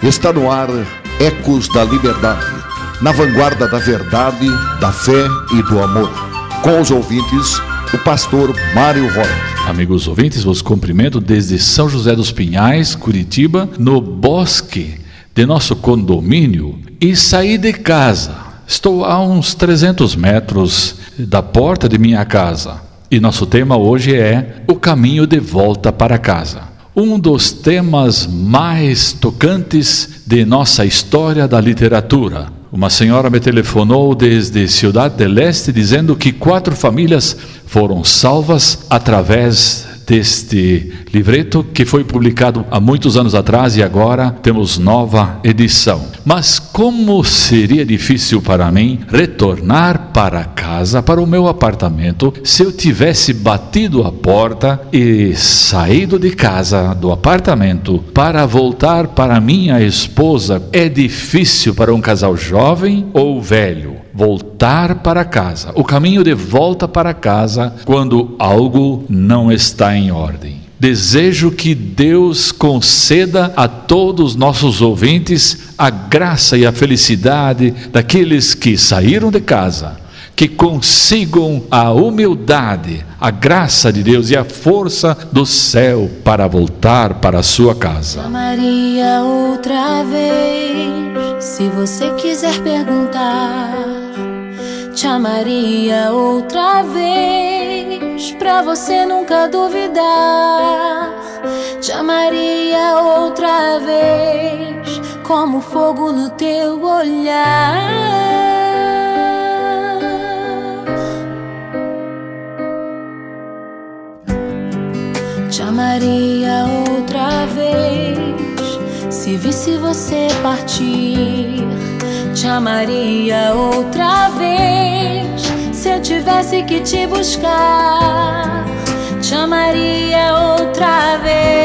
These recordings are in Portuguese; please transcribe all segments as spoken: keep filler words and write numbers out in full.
Está no ar Ecos da Liberdade, na vanguarda da verdade, da fé e do amor. Com os ouvintes, o pastor Mário Rocha. Amigos ouvintes, vos cumprimento desde São José dos Pinhais, Curitiba, no bosque de nosso condomínio, e saí de casa. Estou a uns trezentos metros da porta de minha casa. E nosso tema hoje é o caminho de volta para casa. Um dos temas mais tocantes de nossa história da literatura. Uma senhora me telefonou desde Cidade del Este dizendo que quatro famílias foram salvas através deste livreto que foi publicado há muitos anos atrás e agora temos nova edição. Mas como seria difícil para mim retornar para casa, para o meu apartamento, se eu tivesse batido a porta e saído de casa, do apartamento, para voltar para minha esposa. É difícil para um casal jovem ou velho voltar para casa, o caminho de volta para casa, quando algo não está em ordem. Desejo que Deus conceda a todos nossos ouvintes a graça e a felicidade daqueles que saíram de casa, que consigam a humildade, a graça de Deus e a força do céu para voltar para a sua casa. Chamaria outra vez, se você quiser perguntar. Chamaria outra vez, pra você nunca duvidar. Chamaria outra vez, como fogo no teu olhar. Chamaria outra vez, se visse você partir. Chamaria outra vez, se eu tivesse que te buscar. Chamaria outra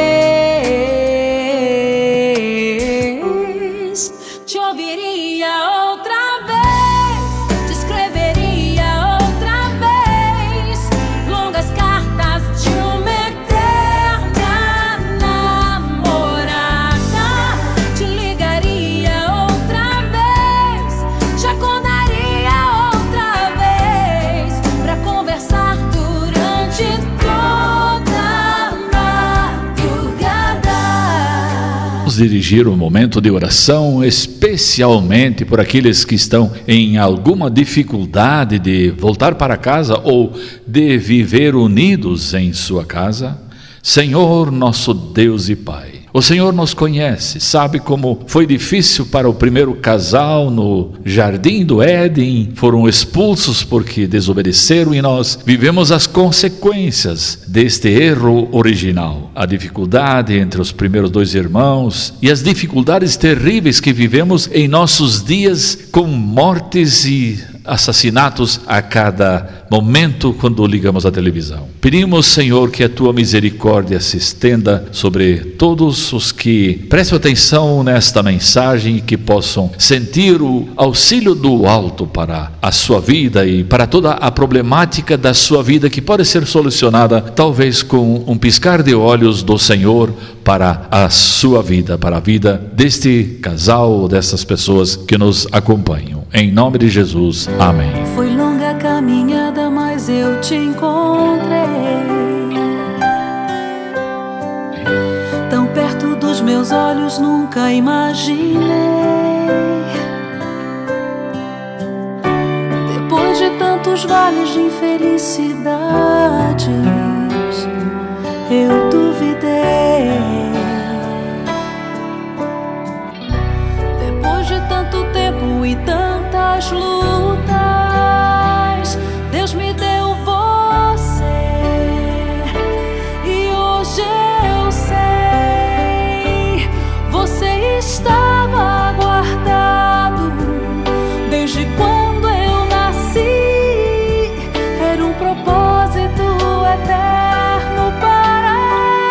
vez, te ouviria outra vez, te escreveria outra vez, longas cartas de uma eterna namorada. Te ligaria outra vez, te acordaria outra vez, pra conversar durante toda a madrugada. Vamos dirigir um momento de oração especialmente por aqueles que estão em alguma dificuldade de voltar para casa ou de viver unidos em sua casa. Senhor, nosso Deus e Pai, o Senhor nos conhece, sabe como foi difícil para o primeiro casal no Jardim do Éden, foram expulsos porque desobedeceram e nós vivemos as consequências deste erro original. A dificuldade entre os primeiros dois irmãos e as dificuldades terríveis que vivemos em nossos dias com mortes e assassinatos a cada momento quando ligamos a televisão. Pedimos, Senhor, que a tua misericórdia se estenda sobre todos os que prestem atenção nesta mensagem e que possam sentir o auxílio do alto para a sua vida e para toda a problemática da sua vida que pode ser solucionada talvez com um piscar de olhos do Senhor para a sua vida, para a vida deste casal ou dessas pessoas que nos acompanham. Em nome de Jesus, amém. Foi longa a caminhada, mas eu te encontrei, tão perto dos meus olhos, nunca imaginei. Depois de tantos vales de infelicidades, eu duvidei. Depois de tanto tempo e tantas lutas, Deus me deu você, e hoje eu sei, você estava guardado desde quando eu nasci. Era um propósito eterno para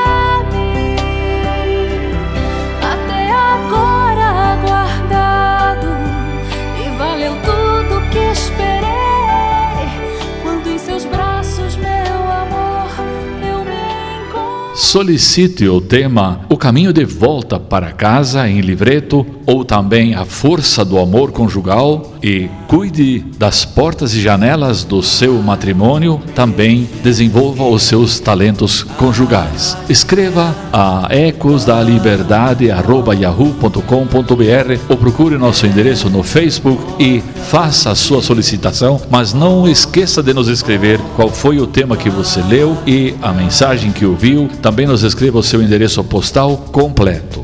Solicite o tema O Caminho de Volta para Casa em livreto ou também A Força do Amor Conjugal e cuide das portas e janelas do seu matrimônio, também desenvolva os seus talentos conjugais. Escreva a ecos da liberdade arroba yahoo ponto com ponto br ou procure nosso endereço no Facebook e faça a sua solicitação, mas não esqueça de nos escrever qual foi o tema que você leu e a mensagem que ouviu. Também nos escreva o seu endereço postal completo.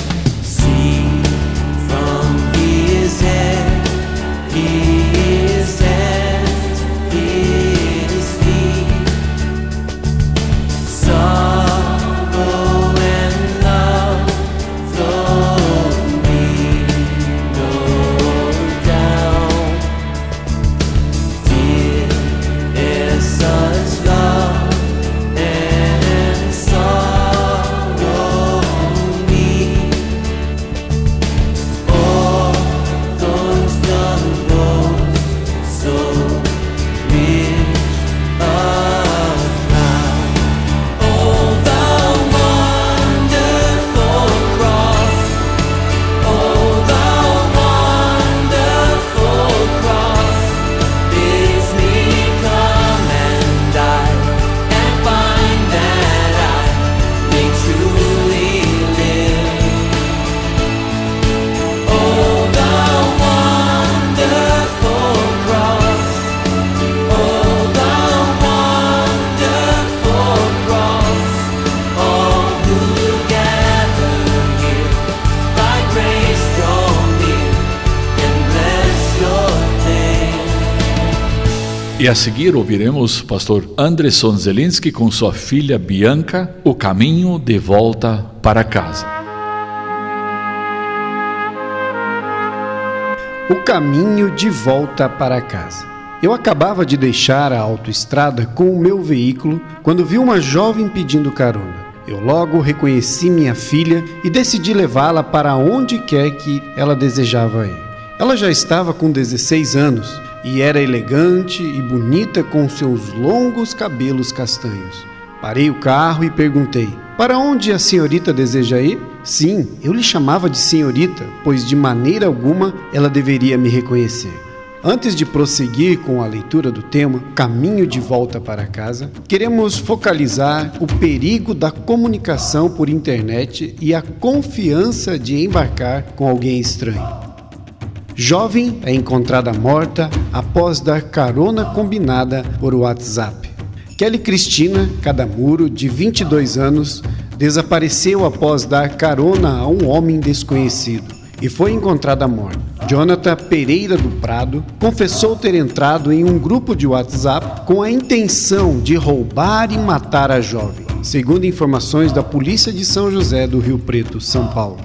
E a seguir ouviremos o pastor Anderson Zelinski com sua filha Bianca, O Caminho de Volta para Casa. O caminho de volta para casa. Eu acabava de deixar a autoestrada com o meu veículo quando vi uma jovem pedindo carona. Eu logo reconheci minha filha e decidi levá-la para onde quer que ela desejava ir. Ela já estava com dezesseis anos e era elegante e bonita com seus longos cabelos castanhos. Parei o carro e perguntei: para onde a senhorita deseja ir? Sim, eu lhe chamava de senhorita, pois de maneira alguma ela deveria me reconhecer. Antes de prosseguir com a leitura do tema Caminho de Volta para Casa, queremos focalizar o perigo da comunicação por internet e a confiança de embarcar com alguém estranho. Jovem é encontrada morta após dar carona combinada por WhatsApp. Kelly Cristina Cadamuro, de vinte e dois anos, desapareceu após dar carona a um homem desconhecido e foi encontrada morta. Jonathan Pereira do Prado confessou ter entrado em um grupo de WhatsApp com a intenção de roubar e matar a jovem, segundo informações da Polícia de São José do Rio Preto, São Paulo.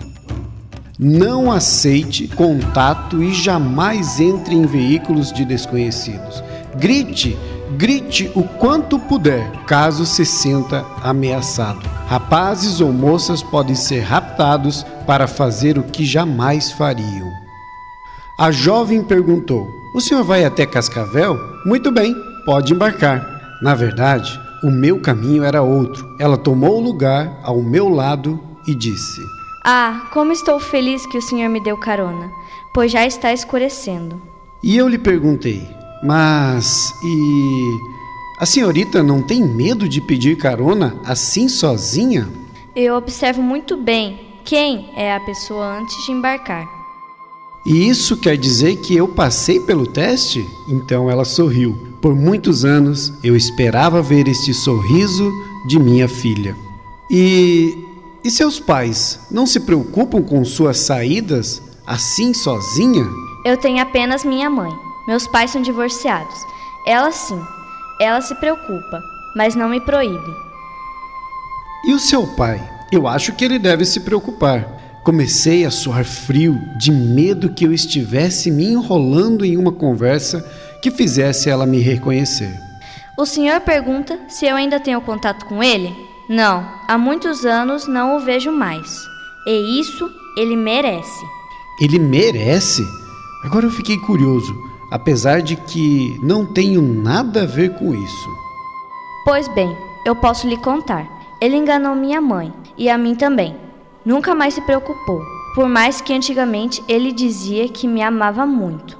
Não aceite contato e jamais entre em veículos de desconhecidos. Grite, grite o quanto puder, caso se sinta ameaçado. Rapazes ou moças podem ser raptados para fazer o que jamais fariam. A jovem perguntou: o senhor vai até Cascavel? Muito bem, pode embarcar. Na verdade, o meu caminho era outro. Ela tomou o lugar ao meu lado e disse: ah, como estou feliz que o senhor me deu carona, pois já está escurecendo. E eu lhe perguntei: mas e a senhorita não tem medo de pedir carona assim sozinha? Eu observo muito bem quem é a pessoa antes de embarcar. E isso quer dizer que eu passei pelo teste? Então ela sorriu. Por muitos anos eu esperava ver este sorriso de minha filha. E... E seus pais não se preocupam com suas saídas assim sozinha? Eu tenho apenas minha mãe. Meus pais são divorciados. Ela sim, ela se preocupa, mas não me proíbe. E o seu pai? Eu acho que ele deve se preocupar. Comecei a suar frio de medo que eu estivesse me enrolando em uma conversa que fizesse ela me reconhecer. O senhor pergunta se eu ainda tenho contato com ele? Não, há muitos anos não o vejo mais. E isso ele merece. Ele merece? Agora eu fiquei curioso, apesar de que não tenho nada a ver com isso. Pois bem, eu posso lhe contar. Ele enganou minha mãe e a mim também. Nunca mais se preocupou, por mais que antigamente ele dizia que me amava muito.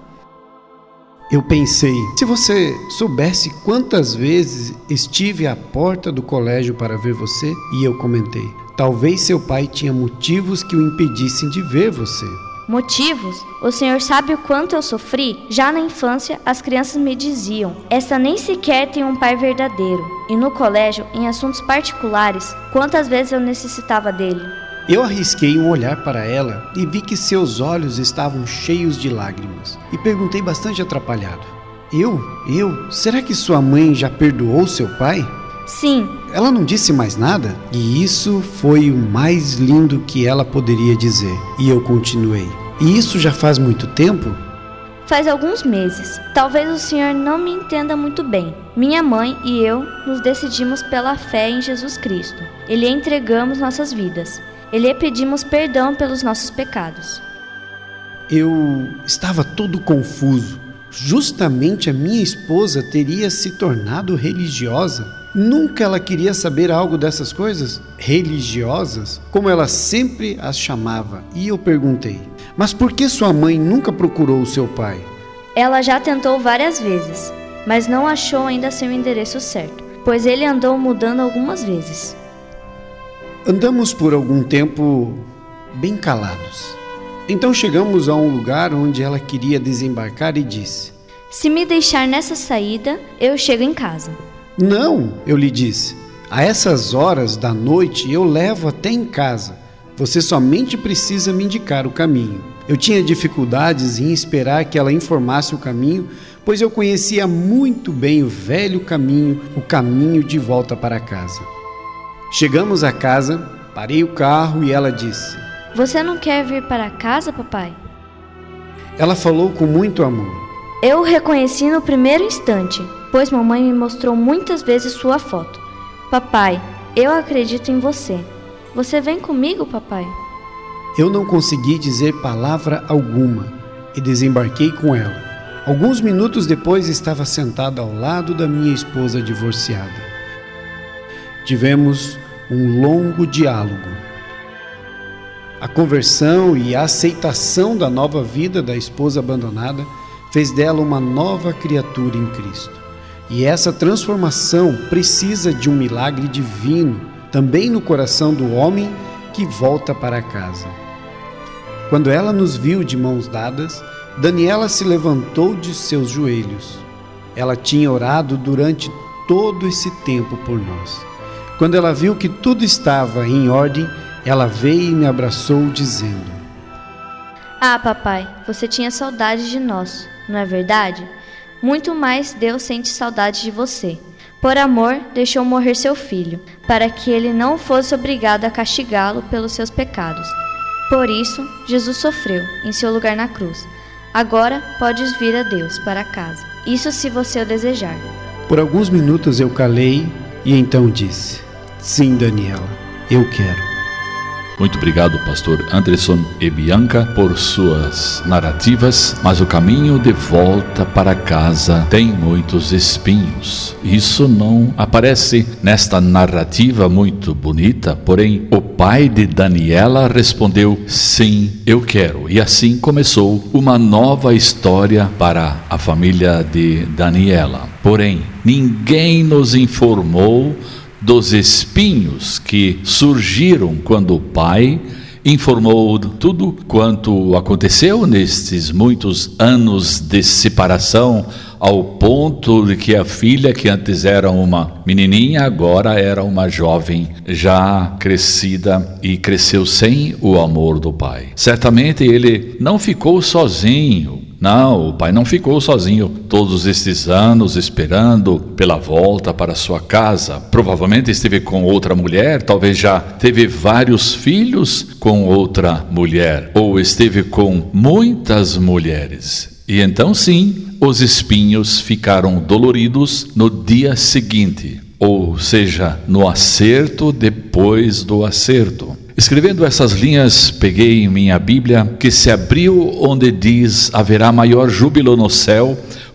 Eu pensei, se você soubesse quantas vezes estive à porta do colégio para ver você, e eu comentei, talvez seu pai tinha motivos que o impedissem de ver você. Motivos? O senhor sabe o quanto eu sofri? Já na infância, as crianças me diziam, essa nem sequer tem um pai verdadeiro. E no colégio, em assuntos particulares, quantas vezes eu necessitava dele? Eu arrisquei um olhar para ela e vi que seus olhos estavam cheios de lágrimas. E perguntei bastante atrapalhado, eu? Eu? Será que sua mãe já perdoou seu pai? Sim. Ela não disse mais nada? E isso foi o mais lindo que ela poderia dizer. E eu continuei. E isso já faz muito tempo? Faz alguns meses. Talvez o senhor não me entenda muito bem. Minha mãe e eu nos decidimos pela fé em Jesus Cristo. E lhe entregamos nossas vidas. E lhe pedimos perdão pelos nossos pecados. Eu estava todo confuso. Justamente a minha esposa teria se tornado religiosa. Nunca ela queria saber algo dessas coisas religiosas, como ela sempre as chamava. E eu perguntei, mas por que sua mãe nunca procurou o seu pai? Ela já tentou várias vezes, mas não achou ainda seu endereço certo, pois ele andou mudando algumas vezes. Andamos por algum tempo bem calados. Então chegamos a um lugar onde ela queria desembarcar e disse, se me deixar nessa saída, eu chego em casa. Não, eu lhe disse, a essas horas da noite eu levo até em casa. Você somente precisa me indicar o caminho. Eu tinha dificuldades em esperar que ela informasse o caminho, pois eu conhecia muito bem o velho caminho, o caminho de volta para casa. Chegamos à casa, parei o carro e ela disse, você não quer vir para casa, papai? Ela falou com muito amor. Eu o reconheci no primeiro instante, pois mamãe me mostrou muitas vezes sua foto. Papai, eu acredito em você. Você vem comigo, papai? Eu não consegui dizer palavra alguma e desembarquei com ela. Alguns minutos depois estava sentada ao lado da minha esposa divorciada. Tivemos um longo diálogo. A conversão e a aceitação da nova vida da esposa abandonada fez dela uma nova criatura em Cristo. E essa transformação precisa de um milagre divino, também no coração do homem que volta para casa. Quando ela nos viu de mãos dadas, Daniela se levantou de seus joelhos. Ela tinha orado durante todo esse tempo por nós. Quando ela viu que tudo estava em ordem, ela veio e me abraçou dizendo, ah, papai, você tinha saudade de nós, não é verdade? Muito mais Deus sente saudade de você. Por amor, deixou morrer seu filho, para que ele não fosse obrigado a castigá-lo pelos seus pecados. Por isso, Jesus sofreu em seu lugar na cruz. Agora podes vir a Deus para casa. Isso se você o desejar. Por alguns minutos eu calei e então disse, sim, Daniela, eu quero. Muito obrigado, pastor Anderson e Bianca, por suas narrativas, mas o caminho de volta para casa tem muitos espinhos. Isso não aparece nesta narrativa muito bonita, porém o pai de Daniela respondeu, sim, eu quero. E assim começou uma nova história para a família de Daniela. Porém, ninguém nos informou dos espinhos que surgiram quando o pai informou tudo quanto aconteceu nestes muitos anos de separação, ao ponto de que a filha, que antes era uma menininha, agora era uma jovem já crescida e cresceu sem o amor do pai. Certamente ele não ficou sozinho. Não, o pai não ficou sozinho todos estes anos esperando pela volta para sua casa. Provavelmente esteve com outra mulher, talvez já teve vários filhos com outra mulher, ou esteve com muitas mulheres. E então sim, os espinhos ficaram doloridos no dia seguinte, ou seja, no acerto depois do acerto. Escrevendo essas linhas, peguei em minha Bíblia, que se abriu onde diz, haverá maior júbilo no céu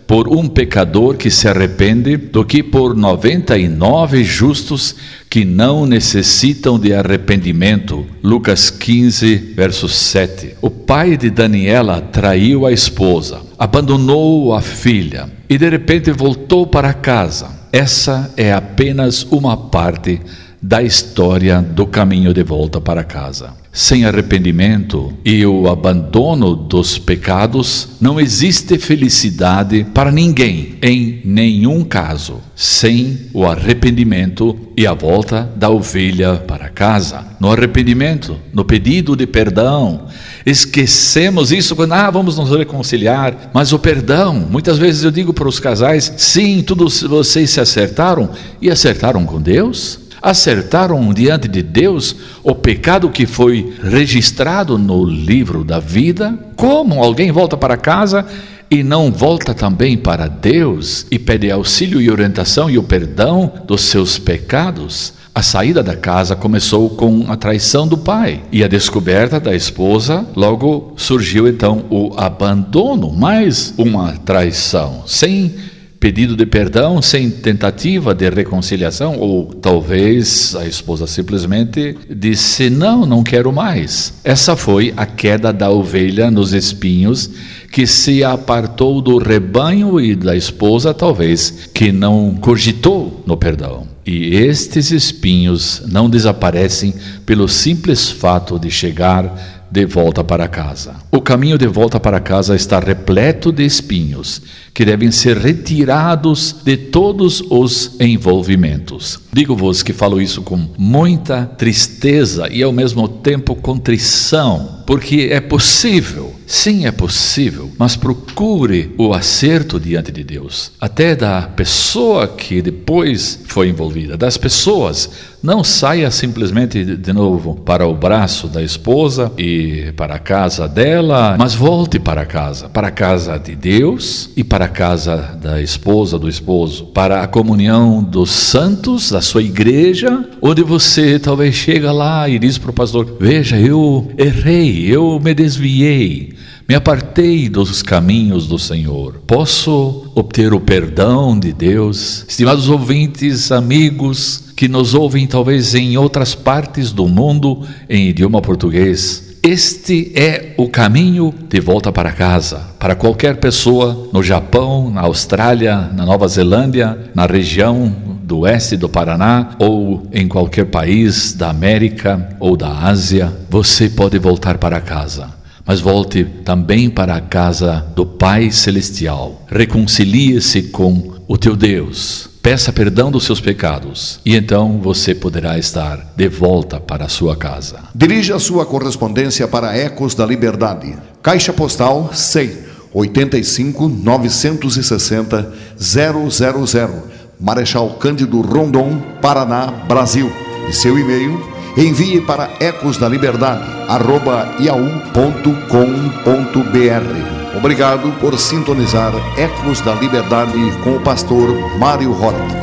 por um pecador que se arrepende do que por noventa e nove justos que não necessitam de arrependimento. Lucas quinze, verso sete. O pai de Daniela traiu a esposa, abandonou a filha e de repente voltou para casa. Essa é apenas uma parte da história do caminho de volta para casa. Sem arrependimento e o abandono dos pecados, não existe felicidade para ninguém, em nenhum caso, sem o arrependimento e a volta da ovelha para casa. No arrependimento, no pedido de perdão, esquecemos isso quando ah, vamos nos reconciliar, mas o perdão, muitas vezes eu digo para os casais, sim, todos vocês se acertaram e acertaram com Deus? Acertaram diante de Deus o pecado que foi registrado no livro da vida? Como alguém volta para casa e não volta também para Deus e pede auxílio e orientação e o perdão dos seus pecados? A saída da casa começou com a traição do pai e a descoberta da esposa. Logo surgiu então o abandono, mais uma traição, sem pedido de perdão, sem tentativa de reconciliação, ou talvez a esposa simplesmente disse, não, não quero mais. Essa foi a queda da ovelha nos espinhos, que se apartou do rebanho, e da esposa talvez que não cogitou no perdão. E estes espinhos não desaparecem pelo simples fato de chegar de volta para casa. O caminho de volta para casa está repleto de espinhos que devem ser retirados de todos os envolvimentos. Digo-vos que falo isso com muita tristeza e ao mesmo tempo contrição, porque é possível, sim é possível, mas procure o acerto diante de Deus, até da pessoa que depois foi envolvida, das pessoas. Não saia simplesmente de novo para o braço da esposa e para a casa dela, mas volte para casa, para a casa de Deus e para a casa da esposa, do esposo, para a comunhão dos santos, da sua igreja, onde você talvez chega lá e diz para o pastor, veja, eu errei, eu me desviei, me apartei dos caminhos do Senhor. Posso obter o perdão de Deus? Estimados ouvintes, amigos que nos ouvem talvez em outras partes do mundo em idioma português, este é o caminho de volta para casa, para qualquer pessoa no Japão, na Austrália, na Nova Zelândia, na região do oeste do Paraná ou em qualquer país da América ou da Ásia. Você pode voltar para casa, mas volte também para a casa do Pai Celestial. Reconcilie-se com o teu Deus. Peça perdão dos seus pecados e então você poderá estar de volta para a sua casa. Dirija a sua correspondência para Ecos da Liberdade. Caixa Postal C E I oitenta e cinco, novecentos e sessenta, zero zero zero, Marechal Cândido Rondon, Paraná, Brasil. E seu e-mail, envie para ecosdaliberdade arroba yahoo ponto com ponto br. Obrigado por sintonizar Ecos da Liberdade com o pastor Mário Horta.